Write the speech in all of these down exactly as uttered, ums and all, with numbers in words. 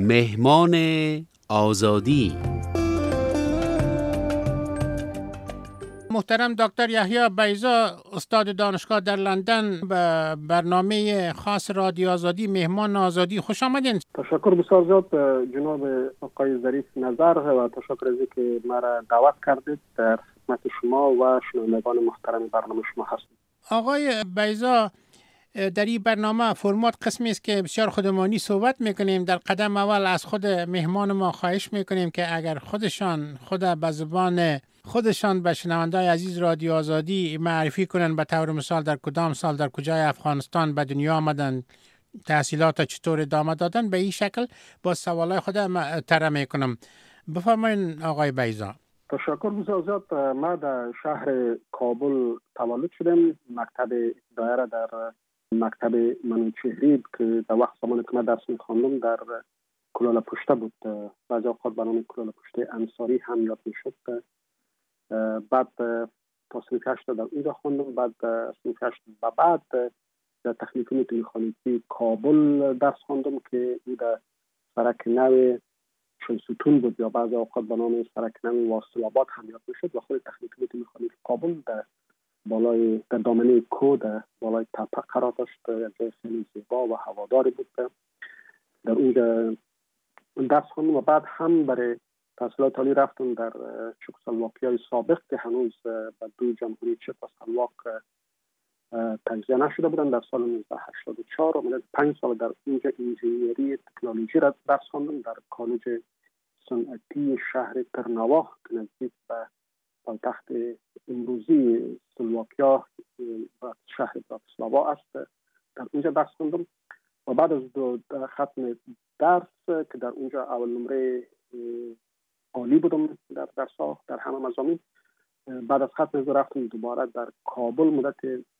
مهمان آزادی. محترم دکتر یحیی بیضا، استاد دانشگاه در لندن، به برنامه خاص رادیو آزادی مهمان آزادی خوش آمدین. تشکر بسیار زیاد جناب آقای ظریف نظر و تشکر از اینکه مرا دعوت کردید. در خدمت شما و شنوندگان محترم برنامه شما هستم. آقای بیضا، در این برنامه فرمات قسمی است که بسیار خودمانی صحبت میکنیم. در قدم اول از خود مهمان ما خواهش میکنیم که اگر خودشان خود به زبان خودشان به شنوندای عزیز رادیو آزادی معرفی کنن، به طور مثال در کدام سال در کجای افغانستان به دنیا آمدن، تحصیلات چطور ادامه دادن، به این شکل با سوالای خود طرح میکنم. بفرمایید آقای بیضا. تشکر بسیار زیاد. ما در شهر کابل تولد شدم. مکتب ابتدایی را در مکتب منوچهری که در وقت زمانی که من درس می‌خواندم در کلاله پشته بود، بعضی اوقات به نام کلاله پشته انصاری هم یاد میشد. بعد تا صنف هشت در اونجا خواندم. بعد صنف هشت و بعد در تکنیکوم مکانیکی کابل درس خواندم که او در سرک نو شلستون بود یا بعضی اوقات به نام سرک نو واصل آباد هم یاد میشد. و خود تکنیکوم مکانیکی کابل در بالای در دامنه کو در بالای تپه قرار داشت. جای خیلی زیبا و هواداری بود. در اونجا درس خواندم و بعد هم برای تحصیلات عالی رفتم در چکسلواکیای سابق که هنوز به دو جمهوری چکسلواک تجزیه نشده بودن. در سال نوزده هشتاد و چهار و پنج سال در اونجا انجینیری تکنولوژی را درس خواندم در کالج صنعتی شهر ترناوا که نزدیک به پایتخت امروزی سلواکیا و شهر براتسلاوا است. در اونجا درس خواندم و بعد از دو ختم درس که در اونجا اول نمره عالی بودم در درس‌ها در همه مضامین، بعد از ختم از رفتم دوباره در کابل. مدت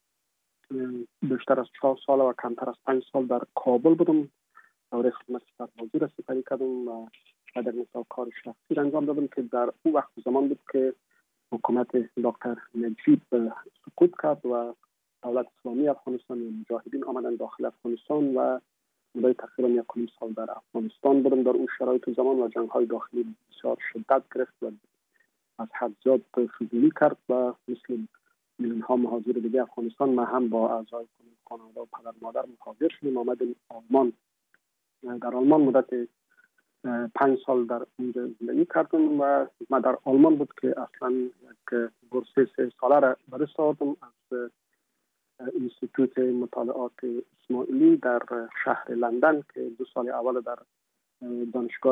بیشتر از چهار سال و کمتر از پنج سال در کابل بودم. دوره خدمت سربازی را سپری کردم و در مثال کار شخصی را انجام دادم که در اون وقت زمان بود که حکومت دکتر نجیب سقوط کرد و دولت اسلامی افغانستان و مجاهدین آمدن داخل افغانستان و مدت تقریبا یک و نیم سال در افغانستان بودم. در اون شرایط زمان و جنگ‌های داخلی بسیار شدت گرفت و از حد زیاد فضولی کرد و مثل میلیون‌ها مهاجر دیگه افغانستان ما هم با اعضای خانواده و پدر مادر مهاجر شدیم. آمدیم آلمان. در آلمان مدت پنج سال در اونجا زندگی کردم و من در آلمان بود که اصلا یک بورس سه ساله را به دست آوردم از انستیتوت مطالعات اسماعیلی در شهر لندن که دو سال اول در دانشگاه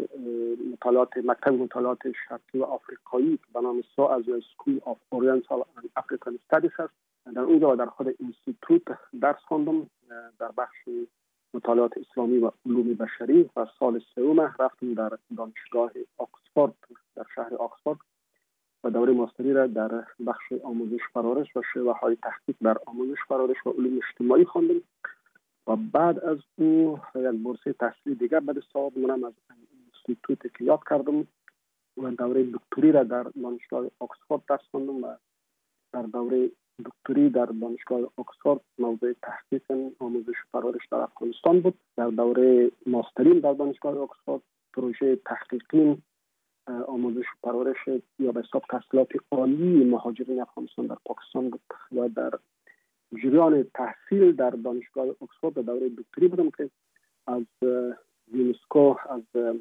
مطالعات مکتب مطالعات شرقی و آفریقایی به نام سو سکول آف اورینتال اند افریکن استادیز است. در اونجا و در خود انستیتوت درس خواندم در بخش مطالعات اسلامی و علوم بشری و سال سوم رفتم در دانشگاه آکسفورد در شهر آکسفورد و دوره ماستری را در بخش آموزش پرورش و شیوه‌های تحقیق در آموزش پرورش و علوم اجتماعی خواندم و بعد از او یک بورس تحصیلی دیگر به دست آوردم از انستیتوت که یاد کردم و دوره دکتری را در دانشگاه آکسفورد درس خواندم و در دوره دکتری در دانشگاه آکسفورد موضوع تحقیق آموزش پرورش در افغانستان بود. در دوره ماسترین در دانشگاه آکسفورد پروژه تحقیقی آموزش پرورش یا به حساب تحصیلات عالی مهاجرین افغانستان در پاکستان بود و در جریان تحصیل در دانشگاه آکسفورد در دوره دکتری بودم که از یونسکو از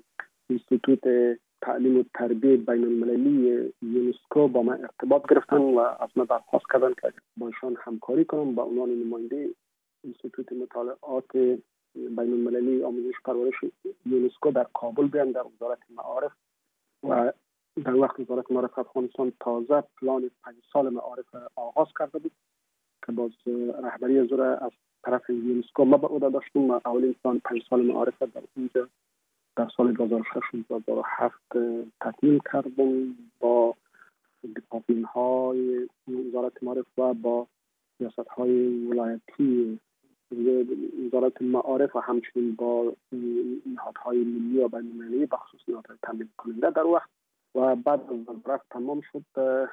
انستیتوت تعلیم و تربیت بین المللی یونسکو با من ارتباط گرفتن و از من درخواست کردن که با ایشان همکاری کنم با عنوان نماینده انستیتوت مطالعات بین المللی آموزش پرورش یونسکو در کابل بیام در وزارت معارف. و در وقت وزارت معارف افغانستان تازه پلان پنج سال معارف آغاز کرده بود که باز رهبری از از طرف یونسکو ما به عهده داشتم و اولین پلان پنج سال معارف در اونجا در سال دو هزار و شش و دو هزار و هفت تکمیل کردم با دیپارتمان های وزارت معارف و با سیاست های ولایتی وزارت معارف و همچنین با نهادهای ملی و بین المللی بخصوص نهادهای تامین کننده در وقت. و بعد از وزارت تمام شد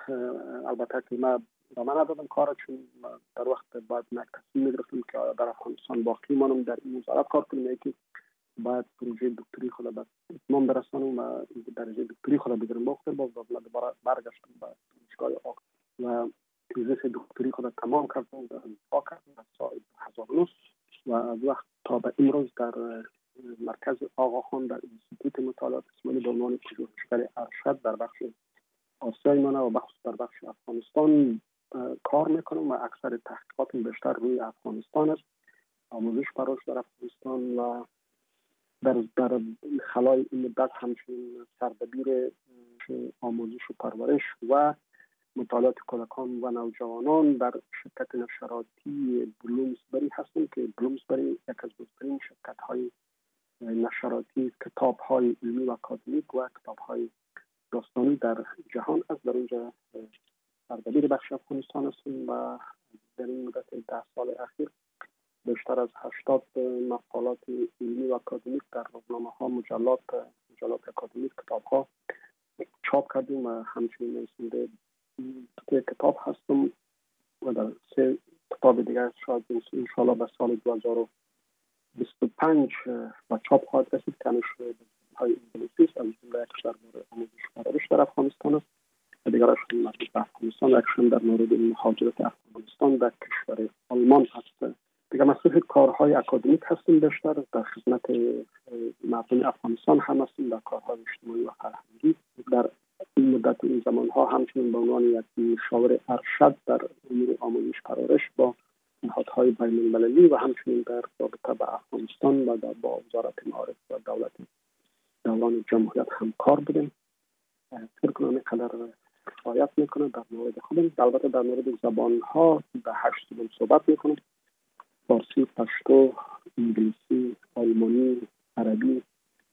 البته که ما به من ندادم کار چون در وقت بعد یک تصمیم گرفتم که در افغانستان باقی مانم در این وزارت کار کنم. یکی باید پروژه دکتری خود به اتمام برسانم و درجه دکتری خود بگیرم. با اختر باز دوباره برگشتم به دانشگاه آکسفورد و تیزیس دکتری خود تمام کردم در امریکا کردم در سال دو هزار و نه و از وقت تا به امروز در مرکز آقاخان در انستیتوت مطالعات اسماعیلی به عنوان پژوهشگر ارشد در بخش آسیای منه و بخصوص در بخش افغانستان کار میکنم و اکثر تحقیقاتم بیشتر روی افغانستان است. آموزش پرورش در افغانستان و در در خلای این مدت همچنین سردبیر آموزش و پرورش و مطالعات کودکان و نوجوانان در شرکت نشراتی بلومسبری هستم که بلومسبری یک از بزرگترین شرکت‌های نشراتی کتاب‌های علمی و اکادمیک و کتاب‌های داستانی در جهان است. در اونجا سردبیر بخش افغانستان هستم و در این مدت ده سال اخیر بیشتر از هشتاد مقالات علمی و اکادمیک در روزنامه‌ها، مجلات مجلات اکادمیک، کتاب‌ها چاپ کردیم و همچنین نویسنده که کتاب هستم و در سه کتاب دیگر شاید انشاءالله به سال دو هزار و بیست و پنج و چاپ خواهد رسید که نشر های انگلیسی است. از جمله یکش در مورد آموزش پرورش در افغانستان است و دیگرش مربوط به افغانستان، یکش در مورد مهاجرت افغانستان در کشور آلمان است. دیگر مسئول کارهای اکادمیک هستیم، بیشتر در خدمت مردم افغانستان هم هستیم در کارهای اجتماعی و فرهنگی. در این مدت این زمانها همچنین به عنوان یک مشاور ارشد در امور آموزش پرورش با نهادهای بین المللی و همچنین در رابطه با افغانستان و در با وزارت معارف و دولت دوران جمهوریت هم کار بودیم. فکر کنم اینقدر کفایت میکنه در مورد خودم. البته در مورد زبانها به هشت زبان صحبت میکنم: فارسی، پشتو، انگلیسی، آلمانی، عربی،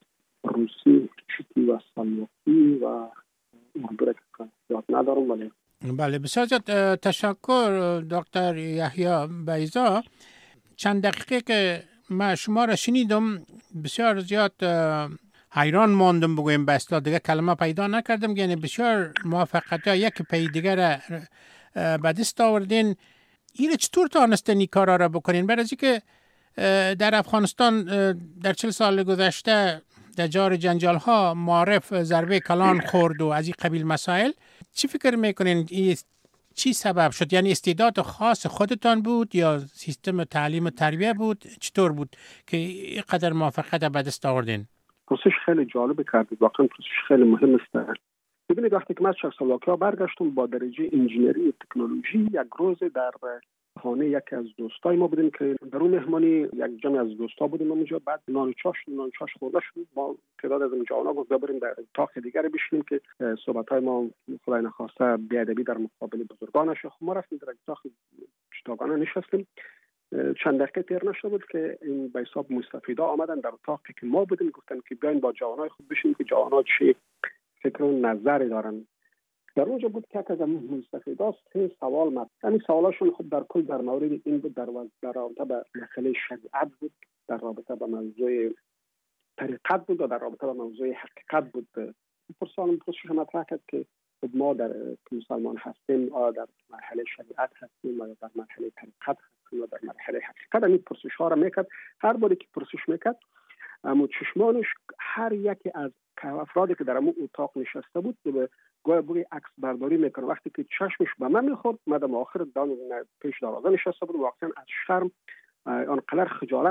روسی، چکی و سلواکی و اردو را که یاد ندارم. ولی بله، بسیار زیاد تشکر دکتر یحیی بیضا. چند دقیقه که من شما را شنیدم بسیار زیاد حیران ماندم، بگویم به اصطلاح دیگه کلمه پیدا نکردم. یعنی بسیار موفقیت ها یک پی دیگر به دست آوردین. این چطور تانستین این کارا را بکنین؟ برای اینکه در افغانستان در چهل سال گذشته در جار جنجال ها معارف ضربه کلان خورد و از این قبیل مسائل، چی فکر میکنین چی سبب شد؟ یعنی استعداد خاص خودتان بود یا سیستم تعلیم و تربیه بود؟ چطور بود که اینقدر موفقیت به دست آوردین؟ پرسش خیلی جالب کردید، واقعا پرسش خیلی مهم است. ببینید وقتی که من از چکسلواکیا برگشتم با درجه انجینری و تکنولوژی، یک روز در خانه یکی از دوستای ما بودیم که در اون مهمانی یک جمع از دوستا بودیم اونجا. بعد نان چاش نان چاش خورده شد، ما تعداد از جوانا گفت بریم در اتاق دیگر بشینیم که صحبت‌های ما خدای نخواسته بی‌ادبی در مقابل بزرگان نشه. ما رفتیم در اتاق چتاگانه نشستیم. چند دقیقه تیر نشده بود که این به حساب مستفیدا آمدن در اتاقی که ما بودیم، گفتن که بیاین با جوانای خود بشینیم که جوانا چه فکر و نظری دارن. در اونجا بود که از مستفیدا سه سوال مطرح. یعنی سوالاشون خب در کل در مورد این بود، در در رابطه با مسئله شریعت بود، در رابطه با موضوع طریقت بود و در رابطه با موضوع حقیقت بود. پرسان پرسش مطرح کرد که خب ما در مسلمان هستیم، آیا در مرحله شریعت هستیم یا در مرحله طریقت هستیم یا در مرحله حقیقت؟ همین پرسش ها را میکرد. هر باری که پرسش میکرد اما چشمانش هر یکی از افرادی که در اون اتاق نشسته بود به گویا بوی عکس برداری میکنه. وقتی که چشمش به من میخورد، من در آخر دان پیش دروازه نشسته بود، واقعا از شرم آنقدر خجالت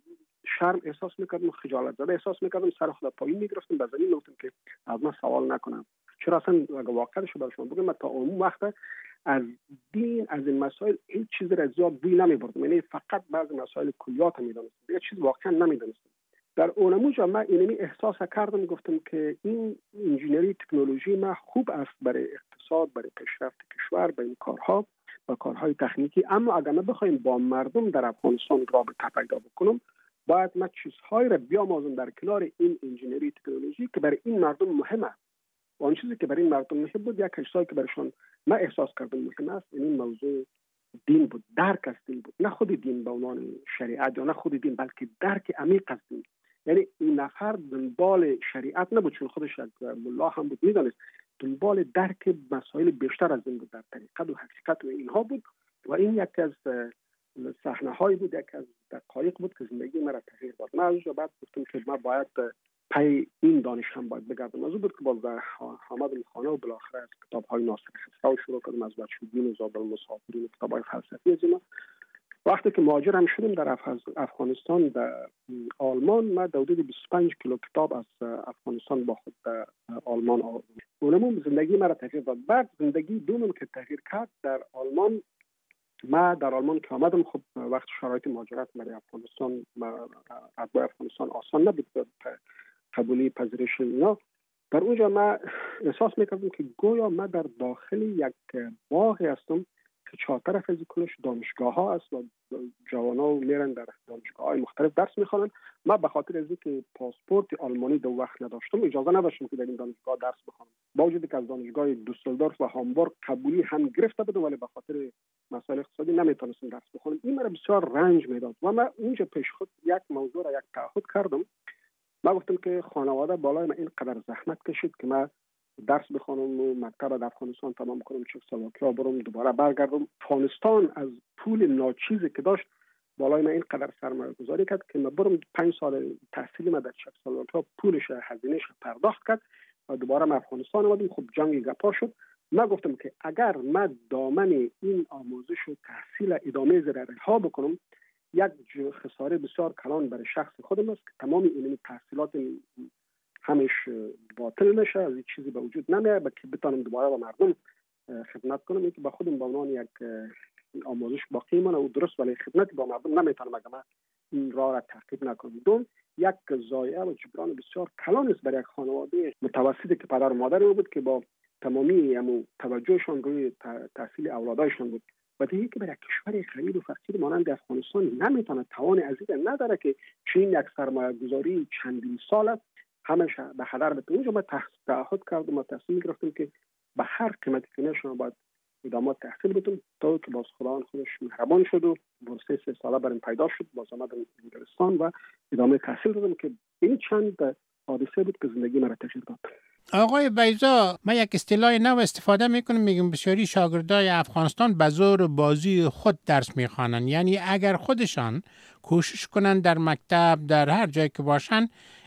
شرم احساس میکردم، خجالت زده احساس میکردم، سر خود پایین میگرفتم، به زمین میگفتم که از من سوال نکنم. چرا اصلا اگه واقعش رو برشون بگم، من تا اون وقت از دین از این مسائل هیچ چیزی را زیاد بوی نمیبردم، یعنی فقط بعضی مسائل کلیات میدونستم، دیگه چیز واقعا نمیدونستم. در اونموجا من اینمی احساس کردم، گفتم که این انجینری تکنولوژی ما خوب است برای اقتصاد، برای پیشرفت کشور، برای این کارها و کارهای تکنیکی، اما اگر ما بخوایم با مردم در افغانستان رابطه پیدا بکنم، باید ما چیزهایی را بیاموزم در کنار این انجینری تکنولوژی که برای این مردم مهمه. و اون چیزی که برای این مردم مهم بود، یک چیزی که برایشان ما احساس کردم مهم است، این موضوع دین بود، درک از دین بود. نه خود دین به عنوان شریعت یا نه خود دین، بلکه درک عمیق از دین. یعنی این نفر دنبال شریعت نبود، چون خودش یک ملا هم بود، میدانست دنبال درک مسائل بیشتر از این بود، در طریقت و حقیقت و اینها بود. و این یک از صحنه هایی بود، یک از دقایق بود که زندگی مرا تغییر داد. من از بعد گفتم که من باید پی این دانش هم باید بگردم. از اون بود که باز در آمدم خانه و بالاخره از کتاب های ناصر خسرو شروع کردم، از بچگی و زاد المسافرین، کتاب های فلسفی از اینا. وقتی که مهاجر هم شدم در افغانستان، در آلمان، من حدود بیست و پنج کیلو کتاب از افغانستان با خود در آلمان آوردم. اونم زندگی مرا تغییر داد. بعد زندگی دومم که تغییر کرد در آلمان، ما در آلمان که آمدم، خب وقت شرایط مهاجرت برای افغانستان اتباع افغانستان آسان نبود، قبولی پذیرش اینا. در اونجا ما احساس میکردم که گویا ما در داخل یک باغی هستم که چهار طرف از کلش دانشگاه ها است و جوانا میرن در دانشگاه های مختلف درس میخوانن. ما به خاطر از اینکه پاسپورت آلمانی دو وقت نداشتم، اجازه نداشتم که در این دانشگاه درس بخوانم، با وجودی که از دانشگاه دوسلدورف و هامبورگ قبولی هم گرفته بودم، ولی به خاطر مسائل اقتصادی نمیتونستم درس بخوانم. این مرا بسیار رنج میداد و من اونجا پیش خود یک موضوع را یک تعهد کردم. من گفتم که خانواده بالای من اینقدر زحمت کشید که من درس بخونم و مکتب در افغانستان تمام کنم، چکسلواکیا برم، دوباره برگردم. افغانستان از پول ناچیزی که داشت بالای من اینقدر سرمایه گذاری کرد که من برم پنج سال تحصیلی من در چکسلواکیا پولش هزینهش پرداخت کرد و دوباره من افغانستان آمدم. خب جنگ گپا شد. من گفتم که اگر من دامن این آموزش و تحصیل ادامه زیر رها بکنم، یک خساره بسیار کلان برای شخص خودم است که تمام این تحصیلات همش باطل نشه، از این چیزی به وجود نمیاد که بتونم دوباره با مردم خدمت کنم. اینکه با خودم به عنوان یک آموزش باقی مانه و درست، ولی خدمت با مردم نمیتونم اگر من این راه را تعقیب نکنم. دوم، یک ضایعه و جبران بسیار کلان است برای یک خانواده متوسطی که پدر و مادر بود که با تمامی همو توجهشان روی تحصیل اولادایشان بود. و دیگه که برای کشور غریب و فقیر مانند افغانستان نمیتونه توان عزیز نداره که چین یک سرمایه گذاری چندین سال همیشه به هدر بده. اونجا ما تعهد کردم و تصمیم گرفتیم که به هر قیمتی که نشه باید ادامه تحصیل بدیم، تا که باز خداوند خودش مهربان شد و بورس سه ساله برام پیدا شد. باز آمدم انگلستان و ادامه تحصیل دادم که این چند حادثه بود که زندگی مرا تغییر داد. آقای بیضا، من یک اصطلاح نو استفاده میکنم، میگم بسیاری شاگردای افغانستان به زور بازی خود درس میخوانن. یعنی اگر خودشان کوشش کنن در مکتب، در هر جایی که باشن،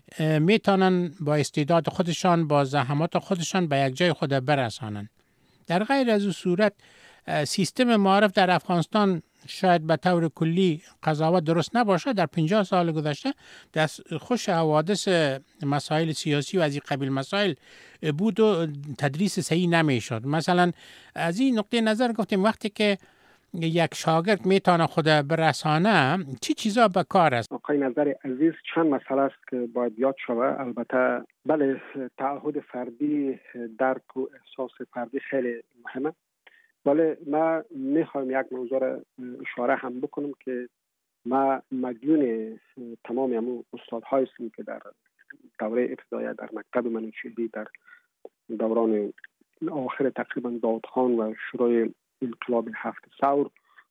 میتونن با استعداد خودشان، با زحمات خودشان به یک جای خود برسانن. در غیر از این صورت سیستم معارف در افغانستان شاید به طور کلی قضاوت درست نباشه. در پنجاه سال گذشته دست خوش حوادث مسائل سیاسی و از این قبیل مسائل بود و تدریس صحیح نمیشد. مثلا از این نقطه نظر گفتیم وقتی که یک شاگرد میتونه خود برسانه، چی چیزا به کار است؟ آقای نظر عزیز، چند مسئله است که باید یاد شود. البته بله، تعهد فردی، درک و احساس فردی خیلی مهمه، ولی ما میخوایم یک موضوع را اشاره هم بکنم که ما مدیون تمام همون استادهایی هستیم که در دوره ابتدایی در مکتب منوچهری، در دوران آخر تقریبا داود خان و شروع انقلاب هفت ثور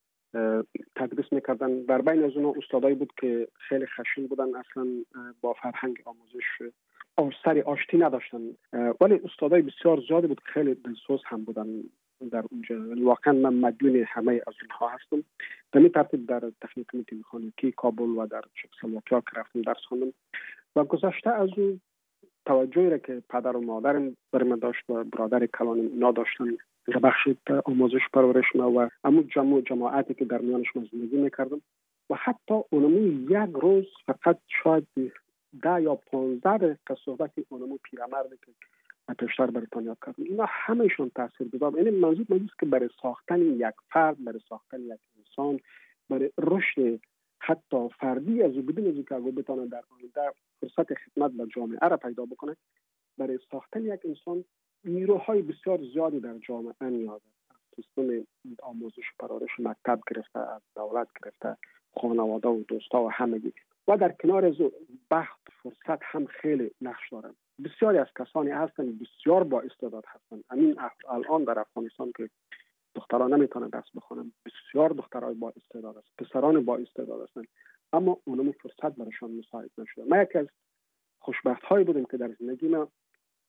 تدریس میکردن. در بین از اونها استادایی بود که خیلی خشن بودن، اصلا با فرهنگ آموزش سری آشتی نداشتن، ولی استادای بسیار زیادی بود که خیلی دلسوز هم بودن در اونجا. واقعا من مدیون همه از اونها هستم. به این ترتیب در تکنیک مکانیکی کابل و در چکسلواکیا که رفتم درس خواندم و گذشته از اون توجهی را که پدر و مادرم برای من داشت و برادر کلانم اینا داشتن بخشید آموزش پرورش ما و همون جمع و جماعتی که در میانش من زندگی میکردم و حتی اونمو یک روز فقط شاید ده یا پانزده دقیقه صحبت اونمو پیرمرده که پیشتر بریتانیا کردم، اینا همهشون تاثیر گذار. یعنی منظور من است که برای ساختن یک فرد، برای ساختن یک انسان، برای رشد حتی فردی از او بدون از که اگه بتونه در آینده فرصت خدمت به جامعه را پیدا بکنه، برای ساختن یک انسان نیروهای بسیار زیادی در جامعه نیاز است. سیستم آموزش پرورش مکتب گرفته، از دولت گرفته، خانواده و دوستا و همگی و در کنار از بخت فرصت هم خیلی نقش دارند. بسیاری از کسانی هستند بسیار با استعداد هستند. همین الان در افغانستان که دختران نمیتونن درس بخونن، بسیار دخترای با استعداد است، پسران با استعداد هستند، اما اونم فرصت برایشان مساعد نشده. ما یکی از خوشبخت هایی بودیم که در زندگی ما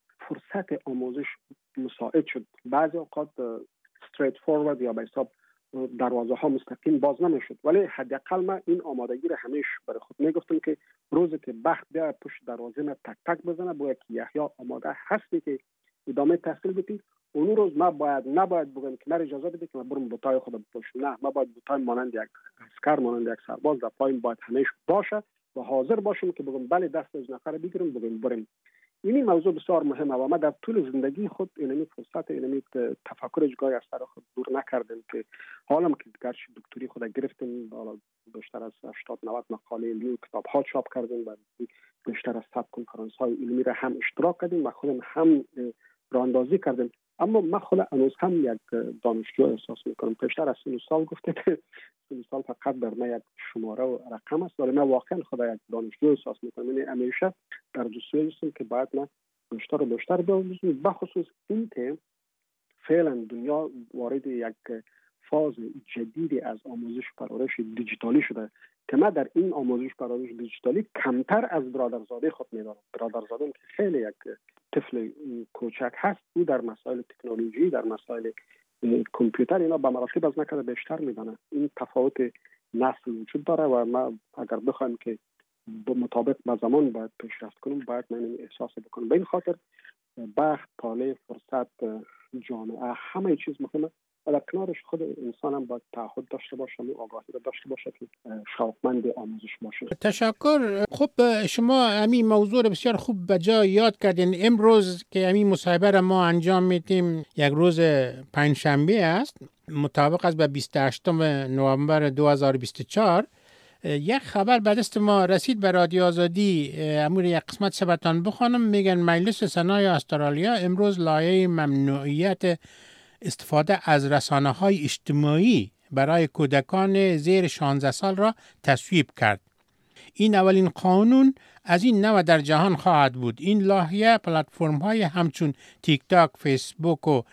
فرصت آموزش مساعد شد. بعضی اوقات استریت فورورد یا به حساب دروازه ها مستقیم باز نمیشد. ولی حداقل من این آمادگی را همیشه برای خود میگفتم که روزی که بخت بیا پشت دروازه من تک تک بزنه، باید که یحیی آماده هستی که ادامه تحصیل بدی، اون روز ما باید نباید بگم که من اجازه بده که من برم بوتای خودم بپوشم. نه، ما باید بوتای مانند یک عسکر، مانند یک سرباز در پایم باید همیشه باشه و حاضر باشم که بگم بله دست از نفر بگیرم بگم بریم. این موضوع بسیار مهمه و ما در طول زندگی خود اینمی فرصت اینمی تفکر جگای از سر خود دور نکردیم که حالا که گرچه دکتری خود گرفتیم، حالا بیشتر از هشتاد نود مقاله علمی و کتاب ها چاپ کردیم و بیشتر از صد کنفرانس های علمی را هم اشتراک کردیم و خودم هم راهاندازی کردیم. اما من خود هنوز هم یک دانشجو احساس میکنم. بیشتر از سی سال گفته که سی سال فقط در من یک شماره و رقم است، ولی من واقعا خود یک دانشجو احساس میکنم. یعنی همیشه در جستجوی هستم که باید من بیشتر و بیشتر بیاموزم، بخصوص این که فعلا دنیا وارد یک فاز جدیدی از آموزش پرورش دیجیتالی شده که من در این آموزش پرورش دیجیتالی کمتر از برادرزاده خود میدانم. برادرزاده که خیلی یک طفل کوچک هست، او در مسائل تکنولوژی، در مسائل کامپیوتر اینا به مراتب از نکرده بیشتر میدانه. این تفاوت نسل وجود داره و ما اگر بخوایم که به مطابق با زمان باید پیشرفت کنیم، باید من این احساس بکنم. به این خاطر بخت، پاله، فرصت، جامعه، همه چیز مهمه و در کنارش خود انسان هم باید تعهد داشته باشه و آگاهی را داشته باشه که شوقمند آموزش باشه. تشکر. خب شما همین موضوع بسیار خوب به جا یاد کردین. امروز که همین مصاحبه را ما انجام میدیم یک روز پنجشنبه است، مطابق است به بیست و هشتم نوامبر دو هزار و بیست و چهار. یک خبر به دست ما رسید به رادیو آزادی، امور یک قسمت سبتان بخوانم. میگن مجلس سنای استرالیا امروز لایحه ممنوعیت استفاده از رسانه‌های اجتماعی برای کودکان زیر شانزده سال را تصویب کرد. این اولین قانون از این نوع در جهان خواهد بود. این لایحه پلتفرم‌های همچون تیک تاک، فیسبوک و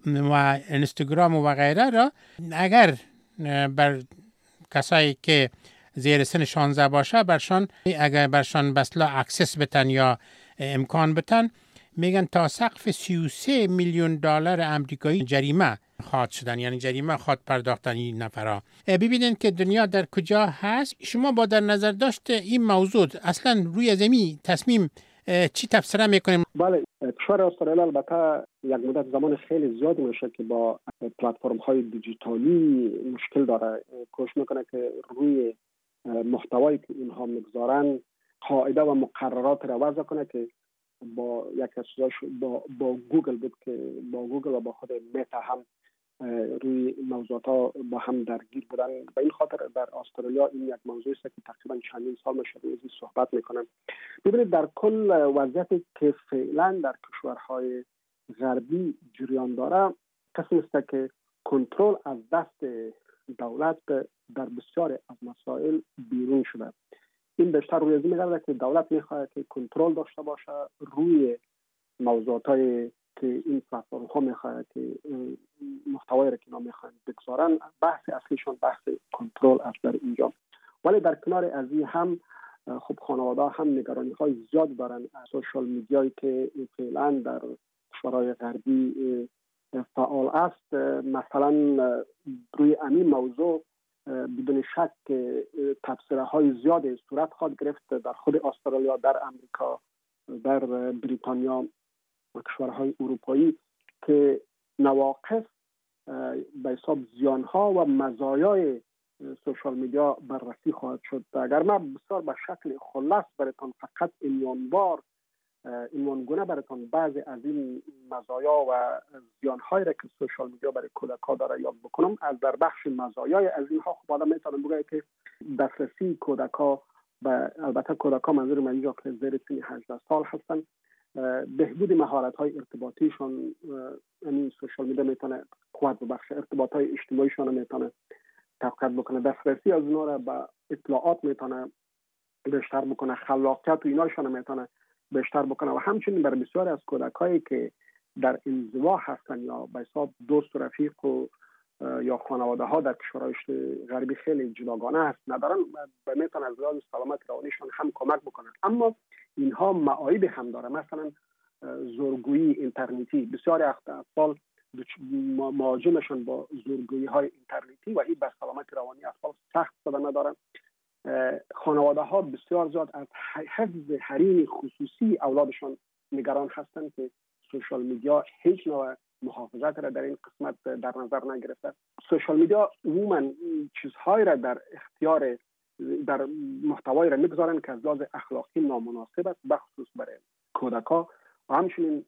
و اینستاگرام و غیره را اگر بر کسایی که زیر سن شانزده باشه برشان اگر برشان بسلا اکسس بتن یا امکان بتن، میگن تا سقف سی و سه میلیون دلار آمریکایی جریمه خواهد شدن، یعنی جریمه خواهد پرداختن این نفرها. ببینین که دنیا در کجا هست. شما با در نظر داشت این موضوع اصلا روی زمین تصمیم چی تفسیر میکنیم؟ بله، کشور استرالیا البته یک مدت زمان خیلی زیادی میشه که با پلتفرم های دیجیتالی مشکل داره. کوشش میکنه که روی محتوایی که اینها میگذارن قاعده و مقررات را وضع کنه که با یک از با با گوگل بود که با گوگل و با خود متا هم روی موضوعات ها با هم درگیر بودن. به این خاطر در استرالیا این یک موضوعی است که تقریبا چندین سال میشه روی این صحبت میکنن. ببینید در کل وضعیتی که فعلا در کشورهای غربی جریان داره، قسم است که کنترل از دست دولت در بسیار از مسائل بیرون شده. این بیشتر روی از این میگرده که دولت میخواد که کنترل داشته باشه روی موضوعاتی که این پلتفرم ها میخواد که محتوایی را که اینا میخوان بگذارن. بحث اصلیشون بحث کنترل است در اینجا. ولی در کنار از این هم خب خانواده هم نگرانی های زیاد دارن از سوشال میدیایی که فعلا در کشورهای غربی فعال است. مثلا روی همین موضوع بدون شک تفسیرهای زیاد صورت خواهد گرفت در خود استرالیا، در امریکا، در بریتانیا و کشورهای اروپایی که نواقص به حساب زیانها و مزایای سوشال میدیا بررسی خواهد شد. اگر من بسیار به شکل خلاص براتون فقط عنوانوار عنوانگونه براتون بعضی از این مزایا و زیانهایی را که سوشال میدیا برای کودک‌ها داره یاد بکنم، از در بخش مزایای از اینها خب آدم میتونم بگه که دسترسی کودک‌ها و البته کودک‌ها منظور من اینجا که زیر سن هجده سال هستن، بهبود مهارت‌های ارتباطیشون، یعنی سوشال میدیا میتونه قوت بخش ارتباطات اجتماعیشون میتونه تقویت بکنه، دسترسی از اونها را به اطلاعات میتونه بیشتر بکنه، خلاقیت و ایناشون میتونه بیشتر بکنه و همچنین برای بسیاری از کودکایی که در انزوا هستن یا به حساب دوست و رفیق و یا خانواده ها در کشورهای غربی خیلی جداگانه هست ندارن، میتونه از لحاظ سلامت روانیشون هم کمک بکنه. اما اینها معایب هم داره. مثلا زورگویی اینترنتی، بسیاری اطفال مواجهشان با زورگویی های اینترنتی و این به سلامت روانی اطفال سخت صدمه دارند. خانواده ها بسیار زیاد از حفظ حریم خصوصی اولادشان نگران هستند که سوشال میدیا هیچ نوع محافظت را در این قسمت در نظر نگرفته. سوشال میدیا عموما چیزهایی را در اختیار در محتوایی را میگذارند که از لحاظ اخلاقی نامناسب است، بخصوص برای کودک‌ها، و همچنین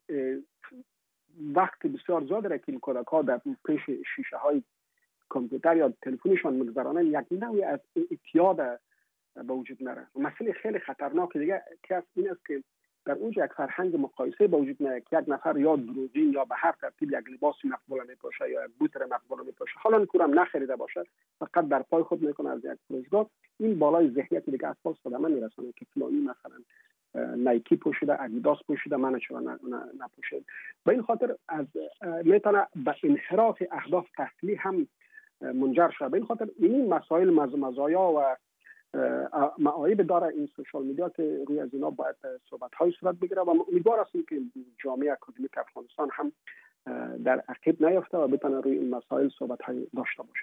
وقت بسیار زیاد را که این کودک‌ها در پیش شیشه های کامپیوتر یا تلفنشان میگذرانند، یک نوعی از اعتیاد به وجود میاره. مسئله خیلی خطرناک دیگه که این است که در اونجا یک فرهنگ مقایسه به وجود میاد که یک نفر یا دروغین یا به هر ترتیب یک لباس مقبول میپوشه یا یک بوت مقبول میپوشه، حالا کورم نخریده باشه، فقط در پای خود میکنه از یک فروشگاه، این بالای ذهنیت دیگه اطفال صدمه میرسونه که فلانی مثلا نایکی پوشیده، ادیداس پوشیده، من چرا نپوشم. به این خاطر از میتونه به انحراف اهداف تحصیلی هم منجر شده. به این خاطر این مسائل مزایا و معایب داره این سوشال میدیا که روی از اینا باید صحبت های صورت بگیره و امیدوار هستیم که جامعه اکادمیک افغانستان هم در عقب نیفته و بتونه روی این مسائل صحبت های داشته باشه.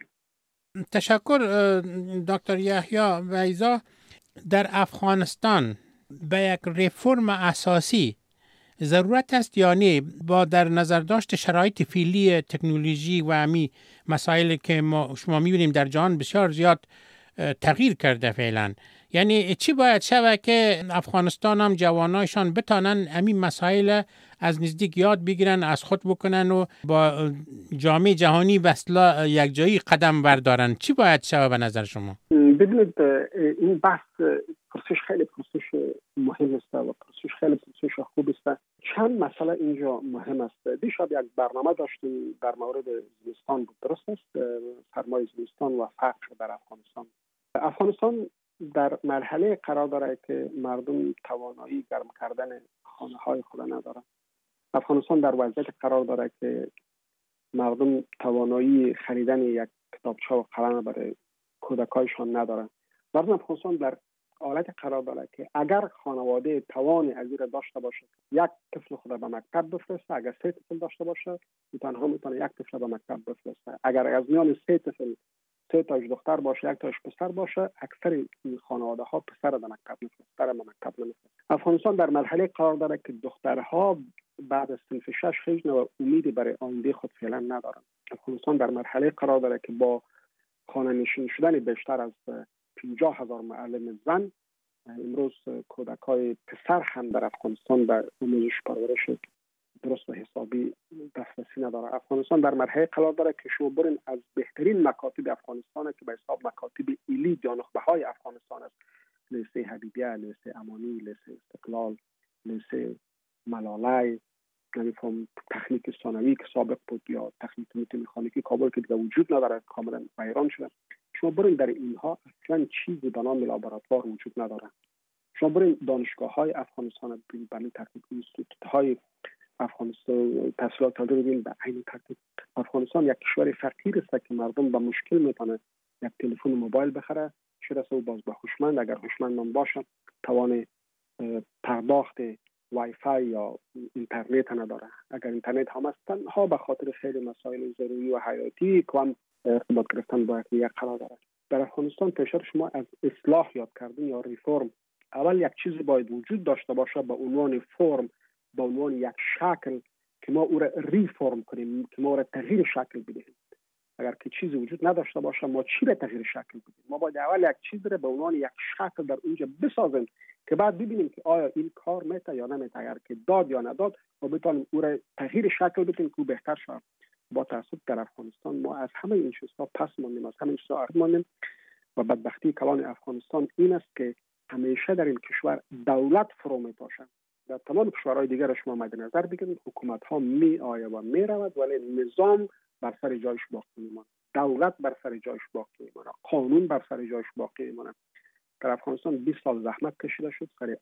تشکر دکتر یحیی ویزا. در افغانستان به یک ریفرم اساسی ضرورت است یا نه، با در نظر داشت شرایط فعلی تکنولوژی و امی مسائلی که ما شما می‌بینیم در جهان بسیار زیاد تغییر کرده فعلا؟ یعنی چی باید شود که افغانستان هم جوانایشان بتانن همین مسائل از نزدیک یاد بگیرن، از خود بکنن و با جامعه جهانی به اصطلاح یک جایی قدم بردارن؟ چی باید شود به نظر شما؟ ببینید این بحث پرسش خیلی پرسش مهم است و پرسش خیلی پرسش خوب است. چند مسئله اینجا مهم است. دیشب یک برنامه داشتیم در مورد زمستان بود، درست است؟ سرمای زمستان و فقر در افغانستان. افغانستان در مرحله قرار داره که مردم توانایی گرم کردن خانه های خود ندارن. افغانستان در وضعیت قرار داره که مردم توانایی خریدن یک کتابچه و قلم برای کودکایشان ندارن. مردم افغانستان در حالت قرار داره که اگر خانواده توان از این داشته باشه یک طفل خود به مکتب بفرسته، اگر سه طفل داشته باشه تنها میتونه یک طفل به مکتب بفرسته. اگر از میان سه طفل سه تاش دختر باشه یک تاش پسر باشه، اکثر این خانواده ها پسر به مکتب میفرستن، پسر به مکتب نمیفرستن. افغانستان در مرحله قرار داره که دخترها بعد از صنف شش هیچ نوع امیدی برای آینده خود فعلا ندارن. افغانستان در مرحله قرار داره که با خانه نشین شدن بیشتر از پنجاه هزار معلم زن، امروز کودکای پسر هم در افغانستان به آموزش پرورش درست و حسابی دسترسی نداره. افغانستان در مرحله قرار داره که شما برین از بهترین مکاتب افغانستان که به حساب مکاتب ایلی یا نخبه های افغانستان است، لیسه حبیبیه، لیسه امانی، لیسه استقلال، لیسه ملالای، نمیفهم تکنیک ثانوی که سابق بود یا تکنیک مکانیکی کابل که دیگه وجود نداره، کاملا ویران شده. شما برین در اینها اصلا چیزی به نام لابراتوار وجود نداره. شما برین دانشگاه های افغانستان ببینید، به این ترتیب اینستیتوت های افغانستان تحصیلات تازه ببینید به این ترتیب. افغانستان یک کشور فقیر است که مردم با مشکل میتونه یک تلفن موبایل بخره، چرا سو باز به هوشمند اگر هوشمند من باشه توان پرداخت وای فای یا اینترنت نداره. اگر اینترنت هم است تنها به خاطر خیلی مسائل ضروری و حیاتی که هم ارتباط گرفتن با یک قرار داره. در افغانستان پیشتر شما از اصلاح یاد کردن یا ریفرم، اول یک چیزی باید وجود داشته باشه به عنوان فرم، به عنوان یک شکل که ما او را ریفرم کنیم، که ما او را تغییر شکل بدهیم. اگر که چیزی وجود نداشته باشه ما چی را تغییر شکل بدیم؟ ما باید اول یک چیز را به عنوان یک شکل در اونجا بسازیم که بعد ببینیم که آیا این کار میته یا نمیته. اگر که داد یا نداد ما بتونیم او را تغییر شکل بدیم که بهتر شه. با تاسف در افغانستان ما از همه این چیزها پس ماندیم، از همه این چیزها عقب ماندیم و بدبختی کلان افغانستان این است که همیشه در این کشور دولت فرو میپاشه. در تمام کشورهای دیگر شما مد نظر بگیرید حکومت ها می آید و می رود ولی نظام بر سر جایش باقی میماند، دولت بر سر جایش باقی میماند، قانون بر سر جایش باقی میماند. در افغانستان بیست سال زحمت کشیده شد سر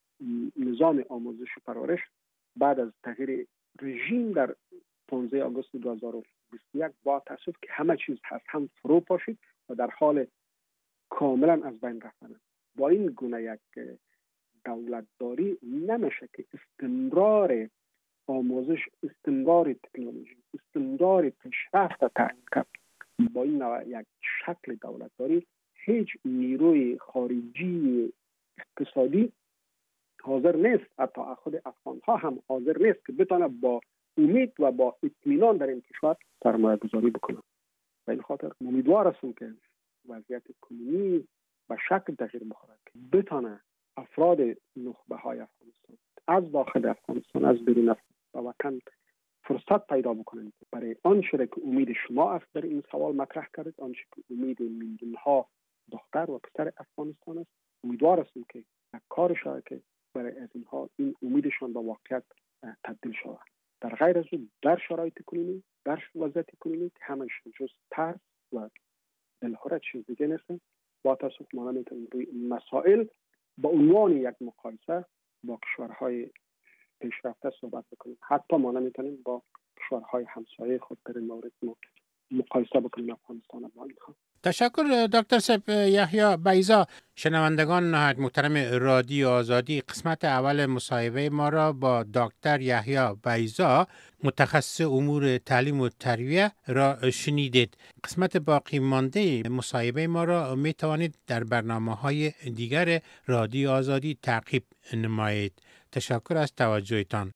نظام آموزش و پرورش. بعد از تغییر رژیم در پانزده آگوست دو هزار و بیست و یک با تاسف که همه چیز هست هم فرو پاشید و در حال کاملا از بین رفتن. با این گونه یک دولتداری نمیشه که استمرار آموزش استمرار تکنولوژی، استمرار پیشرفت تعیین کرد. با این نوع یک شکل دولتداری هیچ نیروی خارجی اقتصادی حاضر نیست، حتی خود افغان ها هم حاضر نیست که بتونه با امید و با اطمینان در این کشور سرمایه گذاری بکنه. به این خاطر امیدوار هستم که وضعیت کنونی به شکل تغییر بخوره که بتونه افراد نخبه های افغانستان از داخل افغانستان، از بیرون افغانستان و وطن فرصت پیدا بکنند برای آنچه که امید شما است در این سوال مطرح کردید، آنچه که امید میلیون ها دختر و پسر افغانستان است. امیدوار هستم که یک کار شود که برای از اینها این امیدشان به واقعیت تبدیل شود. در غیر از اون در شرایط کنونی، در وضعیت کنونی که همش جز ترس و دلهره چیز دیگه نیست، با تاسف ما نمیتونیم روی مسائل با عنوان یک مقایسه با کشورهای پیشرفته صحبت بکنیم. حتی ما نمیتونیم با کشورهای همسایه خود در این مورد مقایسه بکنیم افغانستان با اینها. تشکر دکتر صاحب یحیی بیضا. شنوندگان نهایت محترم رادیو آزادی، قسمت اول مصاحبه ما را با دکتر یحیی بیضا متخصص امور تعلیم و تربیت را شنیدید. قسمت باقی مانده مصاحبه ما را می توانید در برنامه‌های دیگر رادیو آزادی تعقیب نمایید. تشکر از توجهتان.